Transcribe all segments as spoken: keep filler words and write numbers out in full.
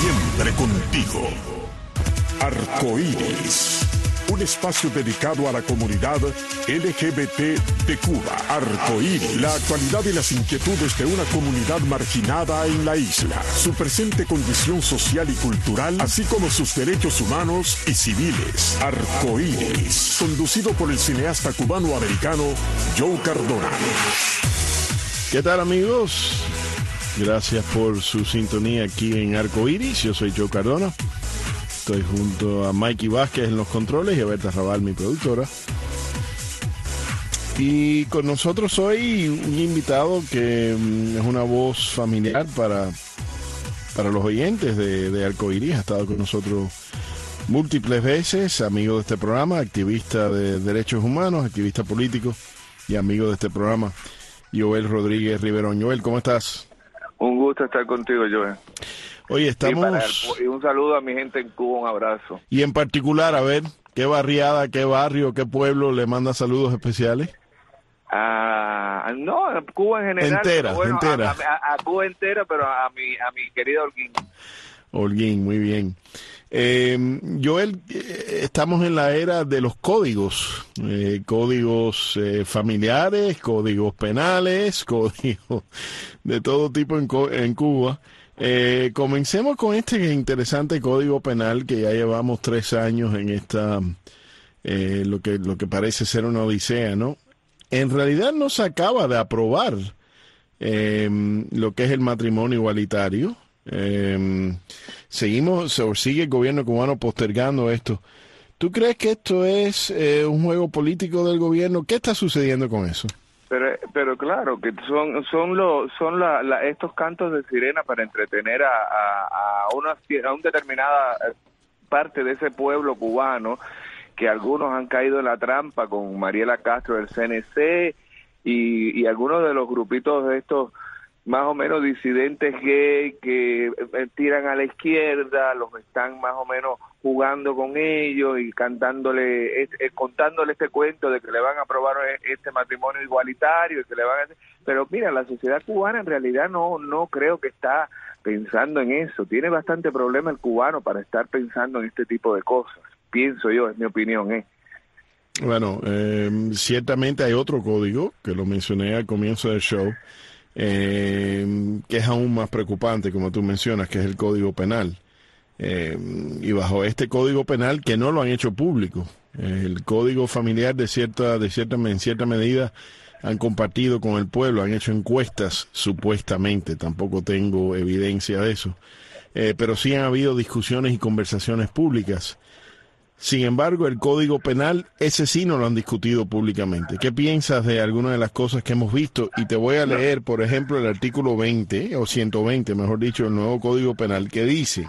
Siempre contigo. Arcoíris, un espacio dedicado a la comunidad L G B T de Cuba. Arcoíris, la actualidad y las inquietudes de una comunidad marginada en la isla, su presente condición social y cultural, así como sus derechos humanos y civiles. Arcoíris, conducido por el cineasta cubano-americano Joe Cardona. ¿Qué tal, amigos? Gracias por su sintonía aquí en Arcoíris. Yo soy Joe Cardona. Estoy junto a Mikey Vázquez en los controles y a Berta Raval, mi productora. Y con nosotros hoy un invitado que mm, es una voz familiar para, para los oyentes de, de Arcoíris. Ha estado con nosotros múltiples veces, amigo de este programa, activista de derechos humanos, activista político y amigo de este programa, Joel Rodríguez Riverón. Joel, ¿cómo estás? Un gusto estar contigo, Joel. Oye, estamos... Y, para el, y un saludo a mi gente en Cuba, un abrazo. Y en particular, a ver, ¿qué barriada, qué barrio, qué pueblo le manda saludos especiales? Ah, no, a Cuba en general. Entera, bueno, entera. A, a, a Cuba entera, pero a mi, a mi querido Holguín. Holguín, muy bien. Eh, Joel, eh, estamos en la era de los códigos, eh, códigos eh, familiares, códigos penales, códigos de todo tipo en, en Cuba. Eh, comencemos con este interesante código penal que ya llevamos tres años en esta, eh, lo que lo que parece ser una odisea, ¿no? En realidad no se acaba de aprobar eh, lo que es el matrimonio igualitario. Eh, seguimos, o sigue el gobierno cubano postergando esto. ¿Tú crees que esto es eh, un juego político del gobierno? ¿Qué está sucediendo con eso? Pero, pero claro, que son son los son la, la, estos cantos de sirena para entretener a, a, a una a una determinada parte de ese pueblo cubano, que algunos han caído en la trampa con Mariela Castro del C N C y, y algunos de los grupitos de estos más o menos disidentes gay que eh, tiran a la izquierda, los están más o menos jugando con ellos y cantándole, eh, eh, contándole este cuento de que le van a aprobar este matrimonio igualitario y que le van a hacer. Pero mira, la sociedad cubana en realidad no no creo que está pensando en eso. Tiene bastante problema el cubano para estar pensando en este tipo de cosas. Pienso yo, es mi opinión, ¿eh? Bueno, eh, ciertamente hay otro código que lo mencioné al comienzo del show. Eh, que es aún más preocupante, como tú mencionas, que es el Código Penal. Eh, y bajo este Código Penal, que no lo han hecho público, eh, el Código Familiar de cierta, de cierta, en cierta medida han compartido con el pueblo, han hecho encuestas, supuestamente, tampoco tengo evidencia de eso, eh, pero sí han habido discusiones y conversaciones públicas. Sin embargo, el Código Penal, ese sí no lo han discutido públicamente. ¿Qué piensas de algunas de las cosas que hemos visto? Y te voy a leer, por ejemplo, el artículo veinte, o ciento veinte, mejor dicho, del nuevo Código Penal, que dice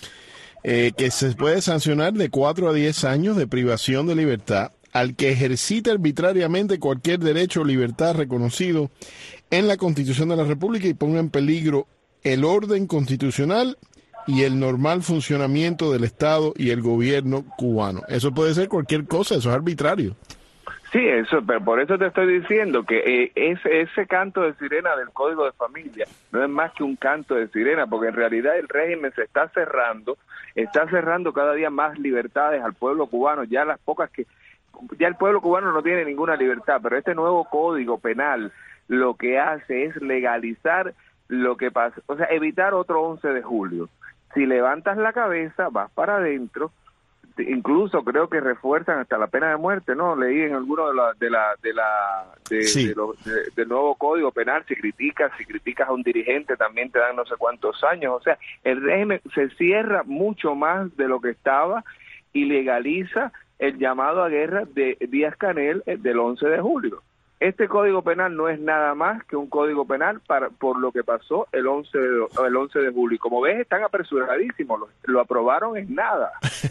eh, que se puede sancionar de cuatro a diez años de privación de libertad al que ejercite arbitrariamente cualquier derecho o libertad reconocido en la Constitución de la República y ponga en peligro el orden constitucional y el normal funcionamiento del Estado y el gobierno cubano. Eso puede ser cualquier cosa, eso es arbitrario. Sí, eso, pero por eso te estoy diciendo que eh, ese, ese canto de sirena del Código de Familia no es más que un canto de sirena, porque en realidad el régimen se está cerrando, está cerrando cada día más libertades al pueblo cubano, ya las pocas que, ya el pueblo cubano no tiene ninguna libertad, pero este nuevo Código Penal lo que hace es legalizar lo que pasa, o sea, evitar otro once de julio. Si levantas la cabeza, vas para adentro, incluso creo que refuerzan hasta la pena de muerte, ¿no? Leí en alguno de la de la de la de, sí. de lo, de, del nuevo Código Penal, si criticas, si criticas a un dirigente también te dan no sé cuántos años, o sea, el régimen se cierra mucho más de lo que estaba y legaliza el llamado a guerra de Díaz-Canel del once de julio. Este Código Penal no es nada más que un Código Penal para por lo que pasó el once de, el once de julio. Y como ves, están apresuradísimos, lo, lo aprobaron en nada.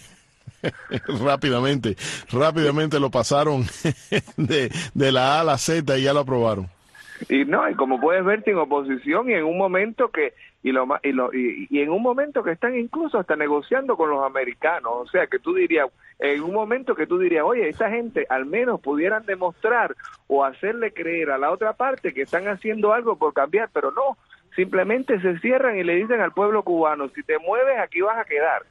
rápidamente, rápidamente lo pasaron de, de la A a la Z y ya lo aprobaron. Y no, y como puedes ver, sin oposición, y en un momento que y lo y, lo, y, y en un momento que están incluso hasta negociando con los americanos, o sea, que tú dirías, en un momento que tú dirías, oye, esta gente al menos pudieran demostrar o hacerle creer a la otra parte que están haciendo algo por cambiar, pero no, simplemente se cierran y le dicen al pueblo cubano, si te mueves aquí vas a quedar.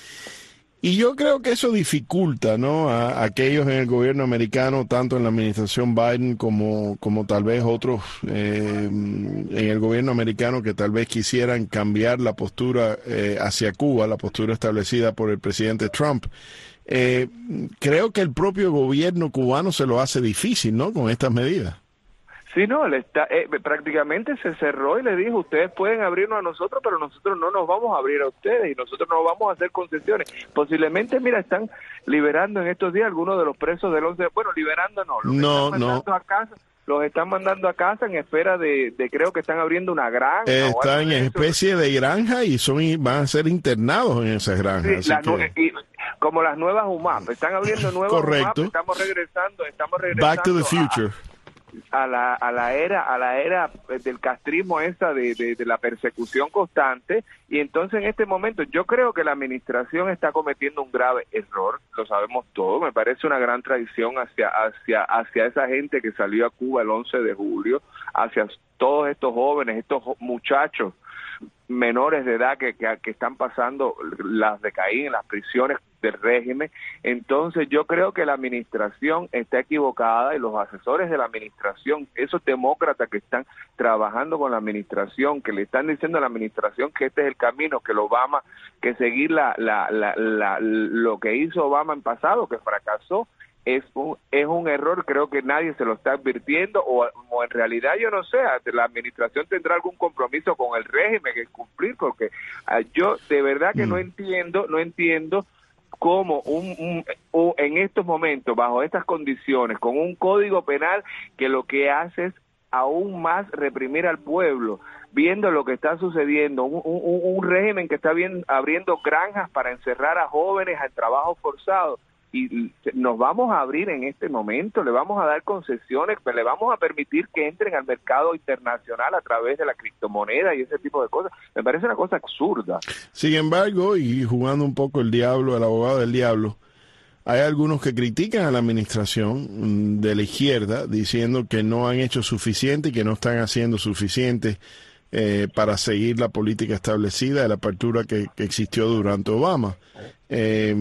Y yo creo que eso dificulta, ¿no?, a, a aquellos en el gobierno americano, tanto en la administración Biden como, como tal vez otros eh, en el gobierno americano que tal vez quisieran cambiar la postura eh, hacia Cuba, la postura establecida por el presidente Trump. Eh, creo que el propio gobierno cubano se lo hace difícil, ¿no?, con estas medidas. Sí, no, le está, eh, prácticamente se cerró y le dijo, ustedes pueden abrirnos a nosotros, pero nosotros no nos vamos a abrir a ustedes y nosotros no vamos a hacer concesiones. Posiblemente, mira, están liberando en estos días algunos de los presos del once, bueno, liberando no, los no, están mandando no. a casa, los están mandando a casa en espera de, de creo que están abriendo una granja. Eh, o están algo en de especie de granja y son van a ser internados en esas granjas. Sí, así la, que... y, como las nuevas U M A P, están abriendo nuevas Correcto. U M A P, estamos regresando, estamos regresando Back to the future. A, a la a la era a la era del castrismo esa de, de, de la persecución constante, y entonces en este momento yo creo que la administración está cometiendo un grave error, lo sabemos todos, me parece una gran traición hacia hacia hacia esa gente que salió a Cuba el once de julio, hacia todos estos jóvenes, estos muchachos menores de edad que, que, que están pasando las de caída en las prisiones del régimen. Entonces yo creo que la administración está equivocada y los asesores de la administración, esos demócratas que están trabajando con la administración, que le están diciendo a la administración que este es el camino, que lo Obama, que seguir la, la, la, la, lo que hizo Obama en pasado, que fracasó, es un, es un error. Creo que nadie se lo está advirtiendo, o, o en realidad yo no sé, la administración tendrá algún compromiso con el régimen que cumplir, porque uh, yo de verdad que mm. no entiendo, no entiendo cómo un, un, un, en estos momentos, bajo estas condiciones, con un código penal que lo que hace es aún más reprimir al pueblo, viendo lo que está sucediendo, un, un, un régimen que está bien, abriendo granjas para encerrar a jóvenes al trabajo forzado, y nos vamos a abrir en este momento, le vamos a dar concesiones, le vamos a permitir que entren al mercado internacional a través de la criptomoneda y ese tipo de cosas. Me parece una cosa absurda. Sin embargo, y jugando un poco el diablo, el abogado del diablo, hay algunos que critican a la administración de la izquierda diciendo que no han hecho suficiente y que no están haciendo suficiente eh, para seguir la política establecida de la apertura que, que existió durante Obama. Eh,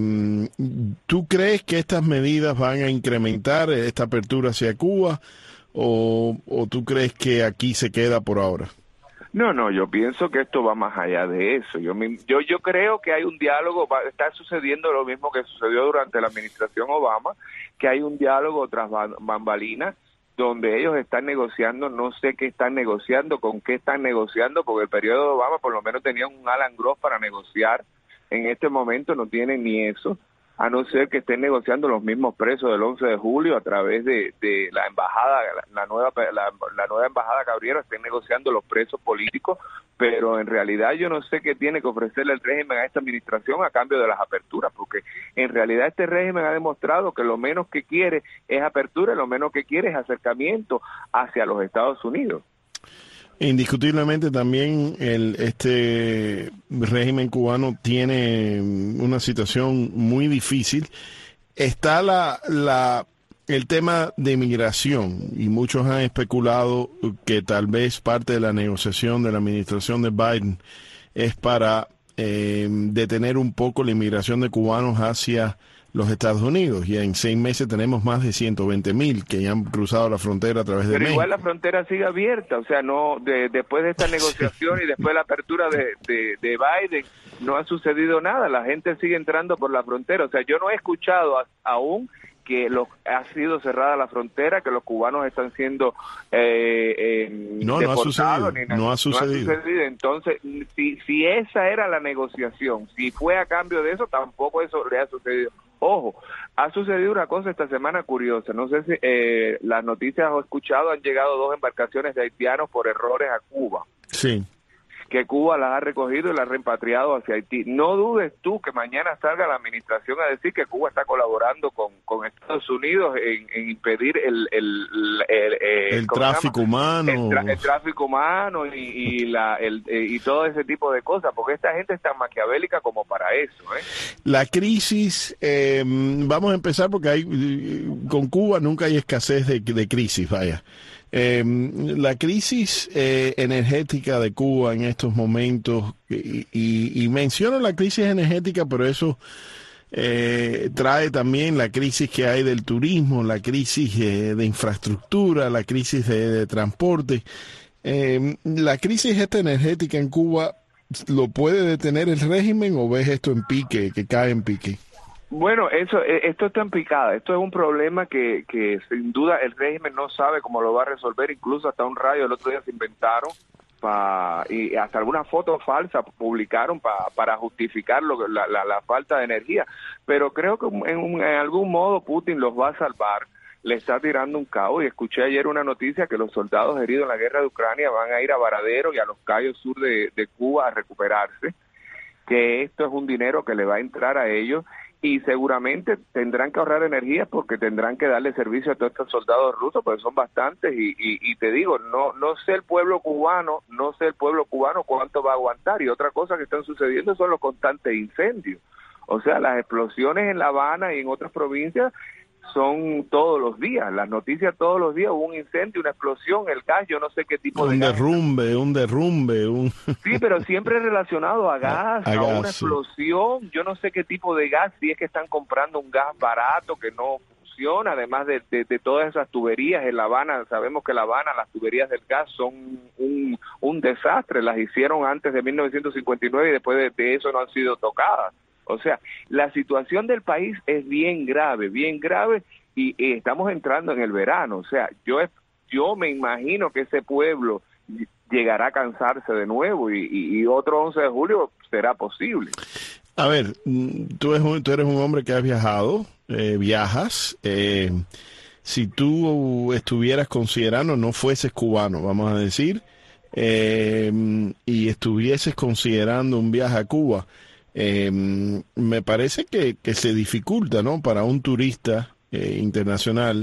¿Tú crees que estas medidas van a incrementar esta apertura hacia Cuba o, o tú crees que aquí se queda por ahora? No, no, yo pienso que esto va más allá de eso. Yo yo, yo creo que hay un diálogo, va, está sucediendo lo mismo que sucedió durante la administración Obama, que hay un diálogo tras bambalinas, donde ellos están negociando, no sé qué están negociando, con qué están negociando, porque el periodo de Obama por lo menos tenían un Alan Gross para negociar. En este momento no tienen ni eso, a no ser que estén negociando los mismos presos del once de julio a través de, de la embajada, la, la nueva la, la nueva embajada que abrieron, estén negociando los presos políticos, pero en realidad yo no sé qué tiene que ofrecerle el régimen a esta administración a cambio de las aperturas, porque en realidad este régimen ha demostrado que lo menos que quiere es apertura y lo menos que quiere es acercamiento hacia los Estados Unidos. Indiscutiblemente también el este régimen cubano tiene una situación muy difícil. Está la la el tema de migración y muchos han especulado que tal vez parte de la negociación de la administración de Biden es para eh, detener un poco la inmigración de cubanos hacia los Estados Unidos, y en seis meses tenemos más de ciento veinte mil que ya han cruzado la frontera a través de Pero México. Igual la frontera sigue abierta, o sea, no de, después de esta negociación sí. y después de la apertura de, de, de Biden, no ha sucedido nada, la gente sigue entrando por la frontera, o sea, yo no he escuchado a, aún que lo, ha sido cerrada la frontera, que los cubanos están siendo eh, eh, no, deportados. No ha sucedido, no ha sucedido. No ha sucedido. Entonces, si, si esa era la negociación, si fue a cambio de eso, tampoco eso le ha sucedido. Ojo, ha sucedido una cosa esta semana curiosa, no sé si eh, las noticias o escuchado, han llegado dos embarcaciones de haitianos por errores a Cuba. Sí. Que Cuba las ha recogido y las ha repatriado hacia Haití. No dudes tú que mañana salga la administración a decir que Cuba está colaborando con, con Estados Unidos en, en impedir el el, el, el, el tráfico humano, el, tra, el tráfico humano y, y la el y todo ese tipo de cosas, porque esta gente es tan maquiavélica como para eso, ¿eh? La crisis, eh, vamos a empezar porque hay con Cuba nunca hay escasez de, de crisis, vaya. Eh, la crisis eh, energética de Cuba en estos momentos, y, y, y menciono la crisis energética, pero eso eh, trae también la crisis que hay del turismo, la crisis eh, de infraestructura, la crisis de, de transporte. Eh, la crisis esta energética en Cuba, ¿lo puede detener el régimen o ves esto en pique, que cae en pique? Bueno, eso, esto está en picada. Esto es un problema que, que sin duda el régimen no sabe cómo lo va a resolver. Incluso hasta un radio el otro día se inventaron pa, y hasta algunas fotos falsas publicaron pa, para justificar lo, la, la, la falta de energía. Pero creo que en, un, en algún modo Putin los va a salvar. Le está tirando un cabo, y escuché ayer una noticia que los soldados heridos en la guerra de Ucrania van a ir a Varadero y a los Cayos sur de, de Cuba a recuperarse, que esto es un dinero que le va a entrar a ellos, y seguramente tendrán que ahorrar energía porque tendrán que darle servicio a todos estos soldados rusos, porque son bastantes, y, y, y te digo, no no sé el pueblo cubano, no sé el pueblo cubano cuánto va a aguantar. Y otra cosa que están sucediendo son los constantes incendios, o sea, las explosiones en La Habana y en otras provincias son todos los días, las noticias todos los días, hubo un incendio, una explosión, el gas, yo no sé qué tipo un de gas. derrumbe, un derrumbe, un... Sí, pero siempre relacionado a gas, a, a, a gas, una explosión, sí. Yo no sé qué tipo de gas, si es que están comprando un gas barato que no funciona, además de, de, de todas esas tuberías en La Habana. Sabemos que La Habana, las tuberías del gas son un, un desastre, las hicieron antes de mil novecientos cincuenta y nueve y después de, de eso no han sido tocadas. O sea, la situación del país es bien grave, bien grave, y, y estamos entrando en el verano. O sea, yo yo me imagino que ese pueblo llegará a cansarse de nuevo, y, y, y otro once de julio será posible. A ver, tú eres un, tú eres un hombre que has viajado, eh, viajas. Eh, si tú estuvieras considerando, no fueses cubano, vamos a decir, eh, y estuvieses considerando un viaje a Cuba, Eh, me parece que, que se dificulta, ¿no?, para un turista eh, internacional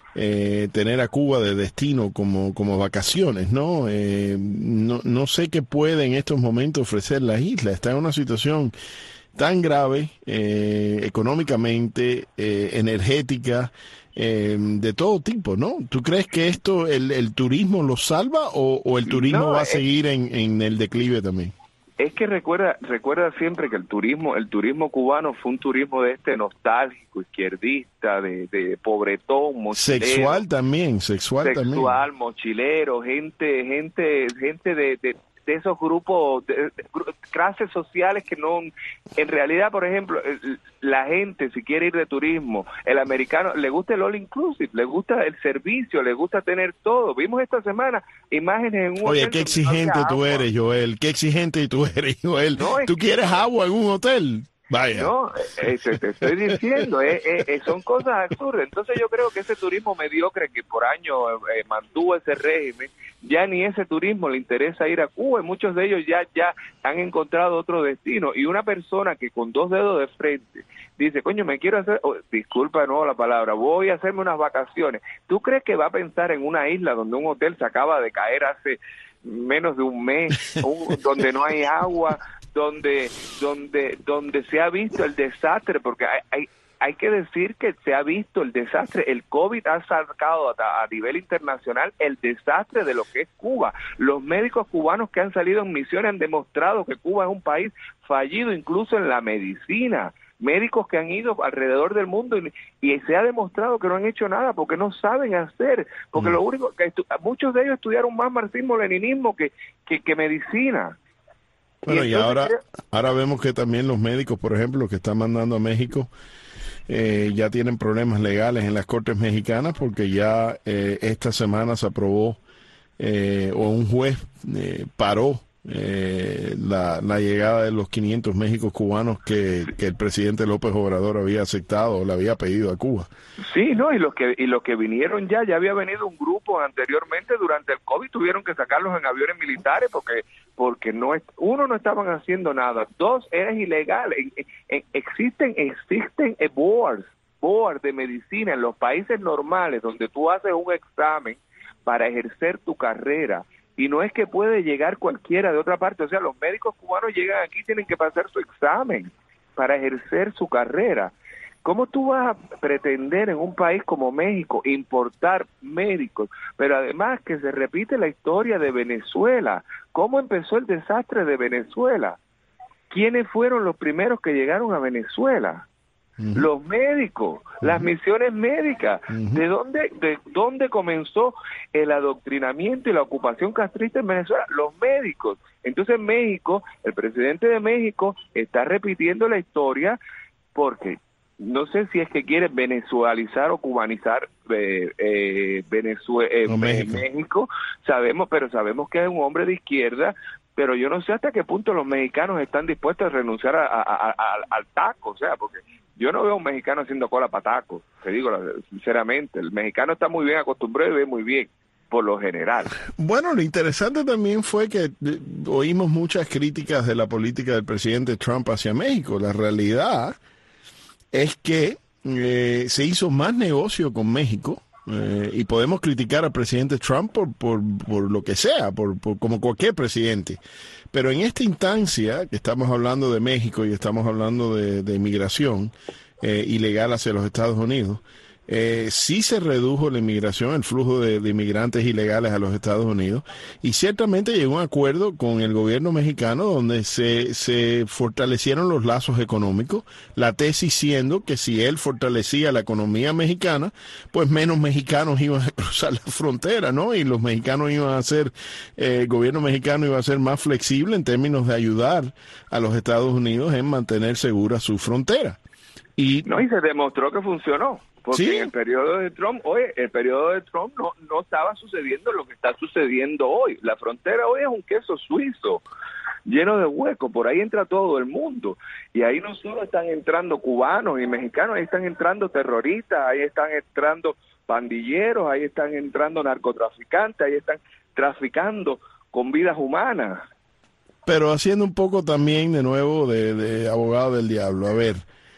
eh, tener a Cuba de destino como, como vacaciones, ¿no? Eh, no no sé qué puede en estos momentos ofrecer la isla. Está en una situación tan grave eh, económicamente, eh, energética, eh, de todo tipo, ¿no? ¿Tú crees que esto, el, el turismo lo salva o, o el turismo no, va a seguir en, en el declive también? Es que recuerda recuerda siempre que el turismo el turismo cubano fue un turismo de este nostálgico, izquierdista, de, de pobretón, mochilero. Sexual también, sexual, sexual también. Sexual, mochilero, gente gente gente de, de, de esos grupos, de, de, clases sociales que no... En realidad, por ejemplo, la gente, si quiere ir de turismo, el americano, le gusta el all inclusive, le gusta el servicio, le gusta tener todo. Vimos esta semana imágenes en un Oye, hotel. qué exigente tú agua. eres, Joel, qué exigente tú eres, Joel. No, ¿Tú quieres agua en un hotel? Vaya. No, eh, te, te estoy diciendo, eh, eh, son cosas absurdas. Entonces yo creo que ese turismo mediocre que por años eh, mantuvo ese régimen, ya ni ese turismo le interesa ir a Cuba, y muchos de ellos ya ya han encontrado otro destino. Y una persona que con dos dedos de frente dice, coño, me quiero hacer, oh, disculpa de nuevo la palabra, voy a hacerme unas vacaciones. ¿Tú crees que va a pensar en una isla donde un hotel se acaba de caer hace menos de un mes, un, donde no hay agua, donde donde donde se ha visto el desastre? Porque hay, hay hay que decir que se ha visto el desastre. El COVID ha sacado a, a nivel internacional el desastre de lo que es Cuba. Los médicos cubanos que han salido en misiones han demostrado que Cuba es un país fallido, incluso en la medicina. Médicos que han ido alrededor del mundo y, y se ha demostrado que no han hecho nada porque no saben hacer, porque mm. lo único que muchos de ellos estudiaron más marxismo-leninismo que, que, que medicina. Bueno, y, y ahora, ahora vemos que también los médicos, por ejemplo, que están mandando a México, eh, ya tienen problemas legales en las cortes mexicanas, porque ya eh, esta semana se aprobó, eh, o un juez eh, paró eh, la, la llegada de los quinientos médicos cubanos que, que el presidente López Obrador había aceptado o le había pedido a Cuba. Sí, no, y los que y los que vinieron ya, ya había venido un grupo anteriormente durante el COVID, tuvieron que sacarlos en aviones militares porque porque no uno no estaban haciendo nada, dos era ilegal. Existen existen boards, boards de medicina en los países normales donde tú haces un examen para ejercer tu carrera. Y no es que puede llegar cualquiera de otra parte, o sea, los médicos cubanos llegan aquí, tienen que pasar su examen para ejercer su carrera. ¿Cómo tú vas a pretender en un país como México importar médicos? Pero además que se repite la historia de Venezuela. ¿Cómo empezó el desastre de Venezuela? ¿Quiénes fueron los primeros que llegaron a Venezuela? Uh-huh. Los médicos, uh-huh. las misiones médicas. Uh-huh. ¿De dónde, de dónde comenzó el adoctrinamiento y la ocupación castrista en Venezuela? Los médicos. Entonces México, el presidente de México está repitiendo la historia porque no sé si es que quiere venezualizar o cubanizar eh, eh, Venezue- eh, no, México. México, sabemos, pero sabemos que es un hombre de izquierda, pero yo no sé hasta qué punto los mexicanos están dispuestos a renunciar a, a, a, a, al taco, o sea, porque yo no veo a un mexicano haciendo cola para tacos, te digo sinceramente, el mexicano está muy bien acostumbrado y ve muy bien, por lo general. Bueno, lo interesante también fue que oímos muchas críticas de la política del presidente Trump hacia México. La realidad es que eh, se hizo más negocio con México eh, y podemos criticar al presidente Trump por, por, por lo que sea, por, por como cualquier presidente. Pero en esta instancia, que estamos hablando de México y estamos hablando de, de inmigración eh, ilegal hacia los Estados Unidos, Eh, sí se redujo la inmigración, el flujo de, de inmigrantes ilegales a los Estados Unidos, y ciertamente llegó a un acuerdo con el gobierno mexicano donde se, se fortalecieron los lazos económicos, la tesis siendo que si él fortalecía la economía mexicana, pues menos mexicanos iban a cruzar la frontera, ¿no? Y los mexicanos iban a ser, eh, el gobierno mexicano iba a ser más flexible en términos de ayudar a los Estados Unidos en mantener segura su frontera. Y, no, y se demostró que funcionó. Porque ¿sí? en el periodo de Trump, oye, el periodo de Trump no, no estaba sucediendo lo que está sucediendo hoy. La frontera hoy es un queso suizo, lleno de huecos, por ahí entra todo el mundo. Y ahí no solo están entrando cubanos y mexicanos, ahí están entrando terroristas, ahí están entrando pandilleros, ahí están entrando narcotraficantes, ahí están traficando con vidas humanas. Pero haciendo un poco también, de nuevo, de, de abogado del diablo. A ver,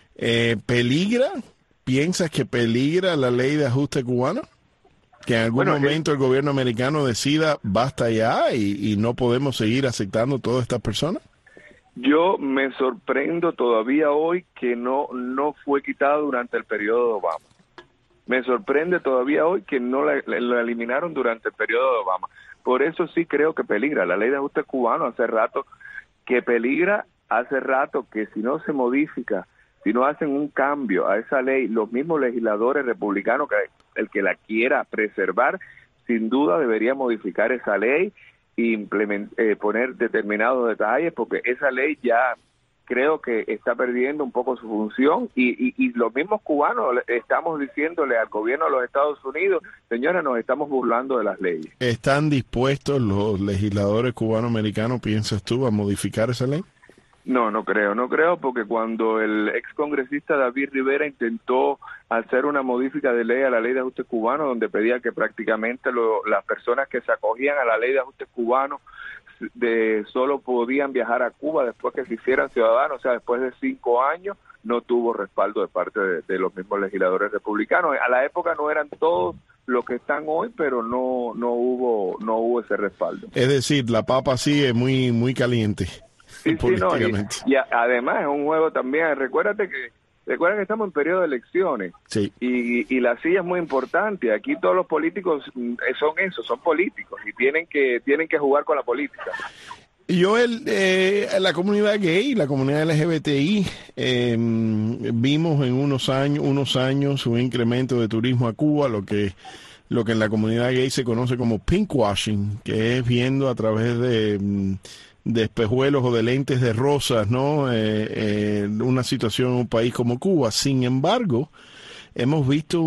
eh, ¿peligra? ¿Piensas que peligra la ley de ajuste cubano? Que en algún bueno, momento el, el gobierno americano decida basta ya y, y no podemos seguir aceptando todas estas personas. Yo me sorprendo todavía hoy que no, no fue quitado durante el periodo de Obama. Me sorprende todavía hoy que no la, la, la eliminaron durante el periodo de Obama. Por eso sí creo que peligra. La ley de ajuste cubano hace rato que peligra, hace rato que si no se modifica, si no hacen un cambio a esa ley, los mismos legisladores republicanos, que el que la quiera preservar, sin duda debería modificar esa ley e implement, eh, poner determinados detalles, porque esa ley ya creo que está perdiendo un poco su función y, y, y los mismos cubanos estamos diciéndole al gobierno de los Estados Unidos, señora, nos estamos burlando de las leyes. ¿Están dispuestos los legisladores cubano-americanos, piensas tú, a modificar esa ley? No, no creo, no creo, porque cuando el ex congresista David Rivera intentó hacer una modifica de ley a la ley de ajuste cubano, donde pedía que prácticamente lo, las personas que se acogían a la ley de ajuste cubano de solo podían viajar a Cuba después que se hicieran ciudadanos, o sea, después de cinco años, no tuvo respaldo de parte de, de los mismos legisladores republicanos. A la época no eran todos los que están hoy, pero no no hubo no hubo ese respaldo. Es decir, la papa sigue muy muy caliente. Sí, sí, no, y, y a, además es un juego también, recuérdate que recuerda que estamos en periodo de elecciones, sí. y, y la silla es muy importante, aquí todos los políticos son eso, son políticos, y tienen que tienen que jugar con la política. Yo, el, eh, la comunidad gay, la comunidad L G B T I, eh, vimos en unos años, unos años un incremento de turismo a Cuba, lo que lo que en la comunidad gay se conoce como pinkwashing, que es viendo a través de... de espejuelos o de lentes de rosas, ¿no? Eh, eh, una situación en un país como Cuba. Sin embargo, hemos visto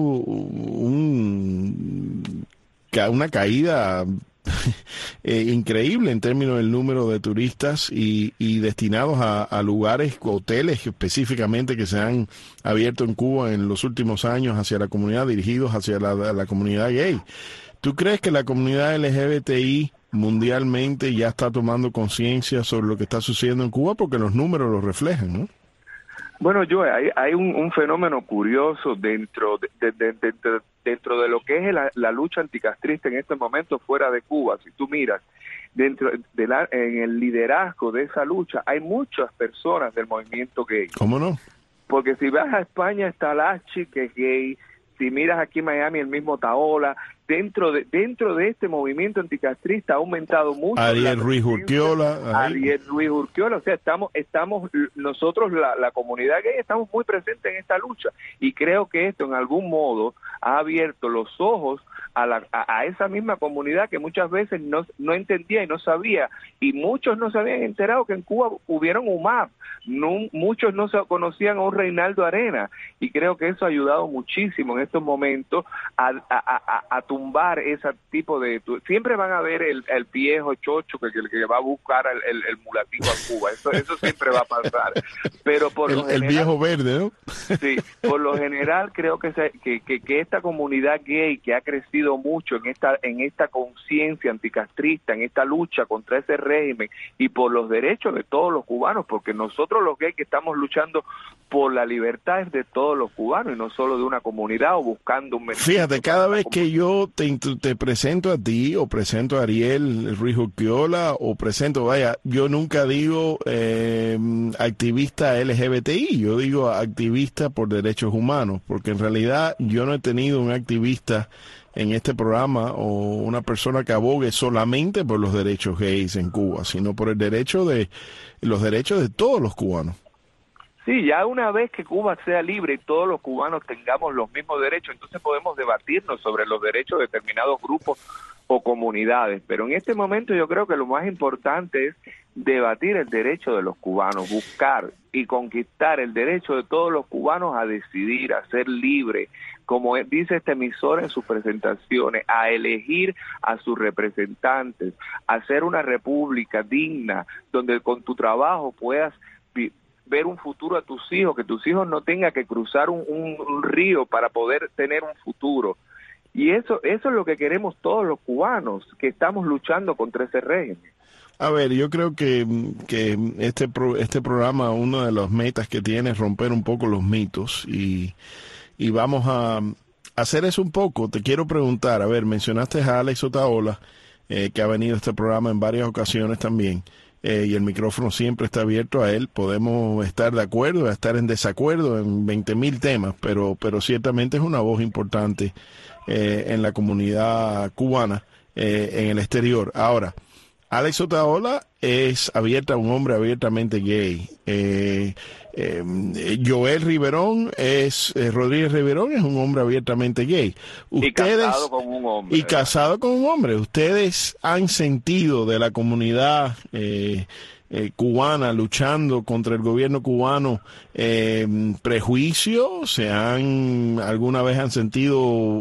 un, una caída eh, increíble en términos del número de turistas y, y destinados a, a lugares, hoteles específicamente que se han abierto en Cuba en los últimos años hacia la comunidad, dirigidos hacia la, la comunidad gay. ¿Tú crees que la comunidad L G B T I mundialmente ya está tomando conciencia sobre lo que está sucediendo en Cuba? Porque los números lo reflejan, ¿no? Bueno, yo hay, hay un, un fenómeno curioso dentro de, de, de, de, de, dentro de lo que es la, la lucha anticastrista en este momento fuera de Cuba. Si tú miras, dentro de la, en el liderazgo de esa lucha hay muchas personas del movimiento gay. ¿Cómo no? porque si vas a España está Lachi, que es gay, si miras aquí en Miami el mismo Taola, dentro de dentro de este movimiento anticastrista ha aumentado mucho. Ariel Ruiz Urquiola. Ariel Ruiz Urquiola, o sea, estamos, estamos nosotros, la, la comunidad gay, estamos muy presentes en esta lucha, y creo que esto en algún modo ha abierto los ojos a, la, a, a esa misma comunidad que muchas veces no, no entendía y no sabía, y muchos no se habían enterado que en Cuba hubieron U M A P, no, muchos no se conocían a un Reinaldo Arena, y creo que eso ha ayudado muchísimo en estos momentos a, a, a, a tumbar ese tipo de... Siempre van a ver el, el viejo chocho que, que, que va a buscar el, el, el mulatico a Cuba, eso, eso siempre va a pasar, pero por el, lo general, el viejo verde, ¿no? Sí, por lo general creo que, se, que, que, que esta comunidad gay que ha crecido mucho en esta en esta conciencia anticastrista, en esta lucha contra ese régimen y por los derechos de todos los cubanos, porque nosotros los gays que estamos luchando por la libertad es de todos los cubanos y no solo de una comunidad o buscando un... Fíjate, cada vez que yo te, te presento a ti o presento a Ariel Ruiz Urquiola o presento, vaya, yo nunca digo eh, activista L G B T I, yo digo activista por derechos humanos, porque en realidad yo no he tenido un activista en este programa o una persona que abogue solamente por los derechos gays en Cuba, sino por el derecho de los derechos de todos los cubanos. Sí, ya una vez que Cuba sea libre y todos los cubanos tengamos los mismos derechos, entonces podemos debatirnos sobre los derechos de determinados grupos o comunidades, pero en este momento yo creo que lo más importante es debatir el derecho de los cubanos, buscar y conquistar el derecho de todos los cubanos a decidir, a ser libres, como dice este emisor en sus presentaciones, a elegir a sus representantes, a hacer una república digna, donde con tu trabajo puedas ver un futuro a tus hijos, que tus hijos no tengan que cruzar un, un, un río para poder tener un futuro. Y eso, eso es lo que queremos todos los cubanos, que estamos luchando contra ese régimen. A ver, yo creo que, que este, pro, este programa, una de las metas que tiene es romper un poco los mitos y, y vamos a hacer eso un poco. Te quiero preguntar, a ver, mencionaste a Alex Otaola, eh, que ha venido a este programa en varias ocasiones también. Eh, y el micrófono siempre está abierto a él. Podemos estar de acuerdo, estar en desacuerdo en veinte mil temas, pero, pero ciertamente es una voz importante eh, en la comunidad cubana eh, en el exterior. Ahora, Alex Otaola es abierta, un hombre abiertamente gay. Eh, eh, Joel Riverón es, eh, Rodríguez Riverón es un hombre abiertamente gay. Ustedes, y casado con un hombre. Y casado con un hombre. ¿Ustedes han sentido de la comunidad eh, eh, cubana luchando contra el gobierno cubano eh, prejuicio? ¿Se han, alguna vez han sentido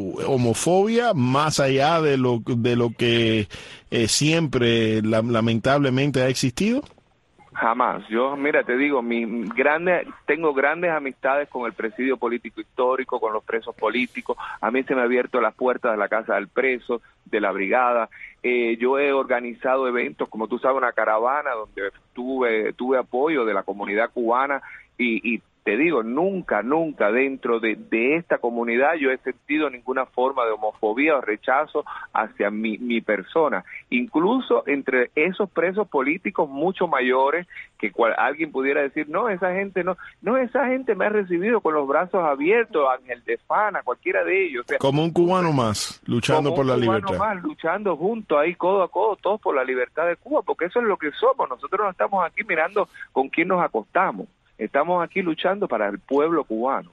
homofobia más allá de lo, de lo que eh, siempre la, lamentablemente ha existido? Jamás. Yo, mira, te digo, mi grande, tengo grandes amistades con el presidio político histórico, con los presos políticos. A mí se me han abierto las puertas de la casa del preso, de la brigada. Eh, yo he organizado eventos, como tú sabes, una caravana donde tuve, tuve apoyo de la comunidad cubana y, y te digo, nunca, nunca dentro de, de esta comunidad yo he sentido ninguna forma de homofobia o rechazo hacia mi, mi persona. Incluso entre esos presos políticos mucho mayores, que cual, alguien pudiera decir, no, esa gente no, no, esa gente me ha recibido con los brazos abiertos, Ángel de Fana, cualquiera de ellos. O sea, como un cubano más, luchando por la libertad. Como un cubano más, luchando juntos ahí, codo a codo, todos por la libertad de Cuba, porque eso es lo que somos. Nosotros no estamos aquí mirando con quién nos acostamos. Estamos aquí luchando para el pueblo cubano.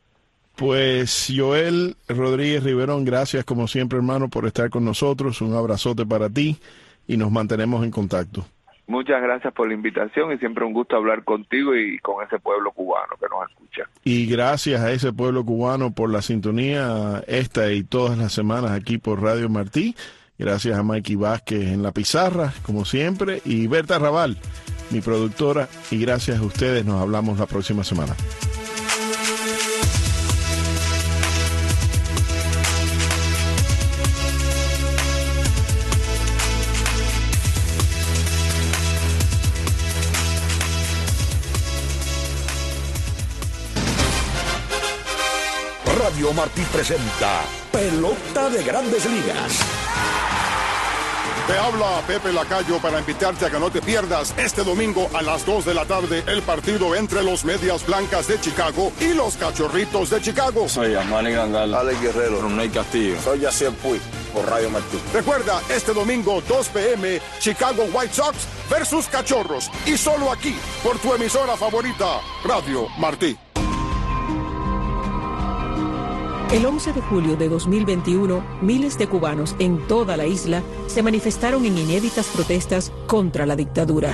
Pues Joel Rodríguez Riverón, gracias como siempre, hermano, por estar con nosotros. Un abrazote para ti y nos mantenemos en contacto. Muchas gracias por la invitación y siempre un gusto hablar contigo y con ese pueblo cubano que nos escucha. Y gracias a ese pueblo cubano por la sintonía esta y todas las semanas aquí por Radio Martí. Gracias a Mikey Vázquez en la pizarra, como siempre, y Berta Raval, mi productora, y gracias a ustedes, nos hablamos la próxima semana. Radio Martí presenta Pelota de Grandes Ligas. Te habla Pepe Lacayo para invitarte a que no te pierdas este domingo a las dos de la tarde el partido entre los Medias Blancas de Chicago y los Cachorritos de Chicago. Soy Amani Grandal, Alex Guerrero, Roney Castillo. Soy Yacier Puig, por Radio Martí. Recuerda, este domingo dos p m Chicago White Sox versus Cachorros. Y solo aquí, por tu emisora favorita, Radio Martí. El once de julio de dos mil veintiuno, miles de cubanos en toda la isla se manifestaron en inéditas protestas contra la dictadura.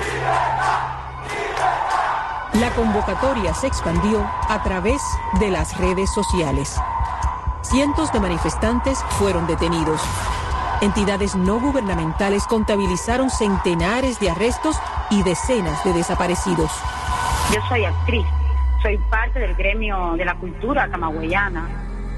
La convocatoria se expandió a través de las redes sociales. Cientos de manifestantes fueron detenidos. Entidades no gubernamentales contabilizaron centenares de arrestos y decenas de desaparecidos. Yo soy actriz, soy parte del gremio de la cultura camagüeyana.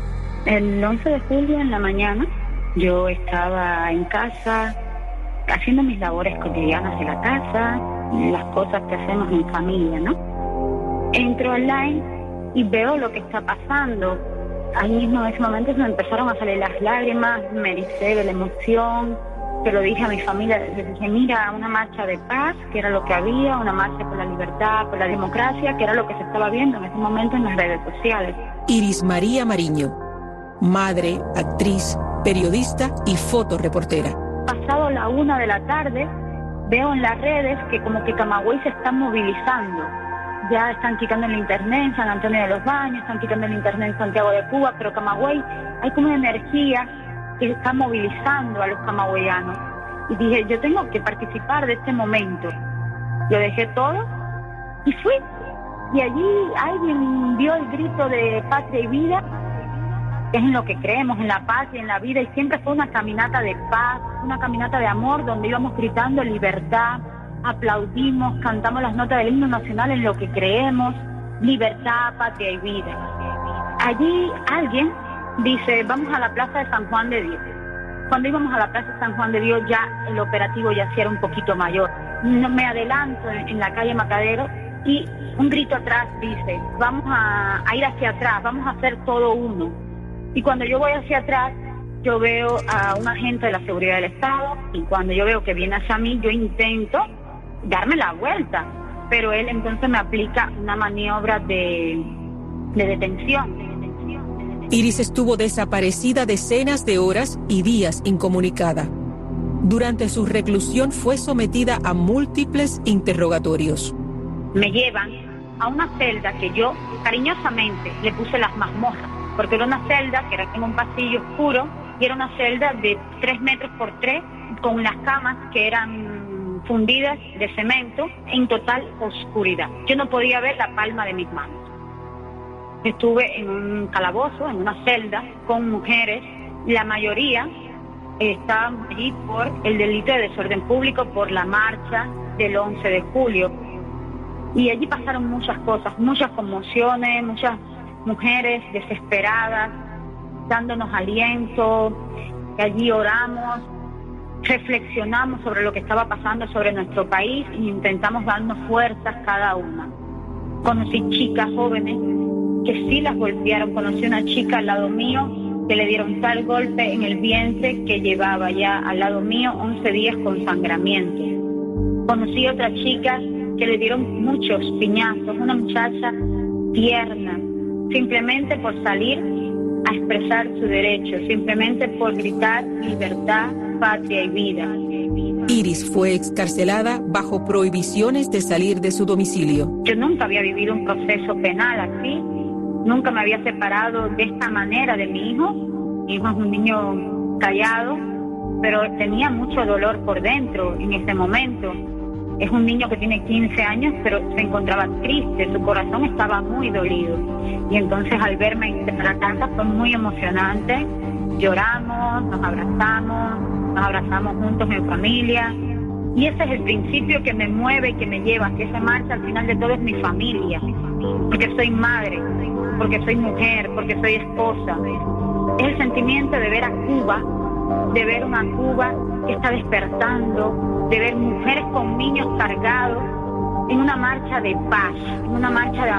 El once de julio en la mañana yo estaba en casa haciendo mis labores cotidianas de la casa, las cosas que hacemos en familia, ¿no? Entro online y veo lo que está pasando. Ahí mismo en ese momento se me empezaron a salir las lágrimas, me ericé de la emoción, se lo dije a mi familia, les dije, mira, una marcha de paz, que era lo que había, una marcha por la libertad, por la democracia, que era lo que se estaba viendo en ese momento en las redes sociales. Iris María Mariño, madre, actriz, periodista y fotoreportera. Pasado la una de la tarde, veo en las redes que como que Camagüey se está movilizando. Ya están quitando el internet en San Antonio de los Baños, están quitando el internet en Santiago de Cuba, pero Camagüey, hay como una energía que está movilizando a los camagüeyanos. Y dije, yo tengo que participar de este momento. Lo dejé todo y fui. Y allí alguien dio el grito de patria y vida, que es en lo que creemos, en la patria, en la vida, y siempre fue una caminata de paz, una caminata de amor, donde íbamos gritando libertad, aplaudimos, cantamos las notas del himno nacional en lo que creemos, libertad, patria y vida. Allí alguien dice, vamos a la Plaza de San Juan de Dios. Cuando íbamos a la Plaza de San Juan de Dios ya el operativo ya sí era un poquito mayor. No me adelanto en, en la calle Macadero y un grito atrás dice, vamos a, a ir hacia atrás, vamos a hacer todo uno. Y cuando yo voy hacia atrás, yo veo a un agente de la seguridad del Estado, y cuando yo veo que viene hacia mí, yo intento darme la vuelta, pero él entonces me aplica una maniobra de, de detención. Iris estuvo desaparecida decenas de horas y días incomunicada. Durante su reclusión fue sometida a múltiples interrogatorios. Me llevan a una celda que yo cariñosamente le puse las mazmorras, porque era una celda que era como un pasillo oscuro y era una celda de tres metros por tres con las camas que eran fundidas de cemento en total oscuridad. Yo no podía ver la palma de mis manos. Estuve en un calabozo, en una celda con mujeres, la mayoría estaban allí por el delito de desorden público, por la marcha del once de julio. Y allí pasaron muchas cosas, muchas conmociones, muchas mujeres desesperadas, dándonos aliento. Allí oramos, reflexionamos sobre lo que estaba pasando sobre nuestro país e intentamos darnos fuerzas cada una. Conocí chicas jóvenes que sí las golpearon. Conocí una chica al lado mío que le dieron tal golpe en el vientre que llevaba ya al lado mío once días con sangramiento. Conocí otra chica que le dieron muchos piñazos, una muchacha tierna, simplemente por salir a expresar su derecho, simplemente por gritar libertad, patria y vida. Iris fue excarcelada bajo prohibiciones de salir de su domicilio. Yo nunca había vivido un proceso penal así, nunca me había separado de esta manera de mi hijo. Mi hijo es un niño callado, pero tenía mucho dolor por dentro en ese momento. Es un niño que tiene quince años, pero se encontraba triste, su corazón estaba muy dolido. Y entonces al verme en la casa fue muy emocionante. Lloramos, nos abrazamos, nos abrazamos juntos en familia. Y ese es el principio que me mueve y que me lleva, que esa marcha al final de todo es mi familia. Porque soy madre, porque soy mujer, porque soy esposa. Es el sentimiento de ver a Cuba, de ver una Cuba que está despertando, de ver mujeres con niños cargados en una marcha de paz, en una marcha de amor.